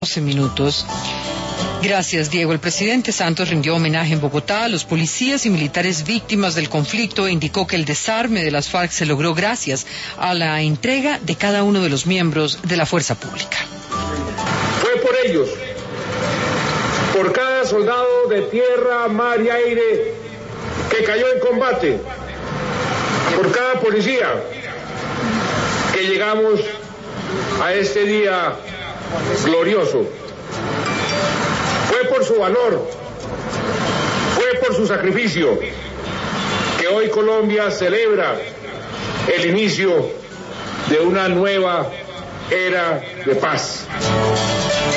12 minutos. Gracias, Diego. El presidente Santos rindió homenaje en Bogotá a los policías y militares víctimas del conflicto e indicó que el desarme de las FARC se logró gracias a la entrega de cada uno de los miembros de la fuerza pública. Fue por ellos, por cada soldado de tierra, mar y aire que cayó en combate, por cada policía que llegamos a este día glorioso. Fue por su valor, fue por su sacrificio que hoy Colombia celebra el inicio de una nueva era de paz.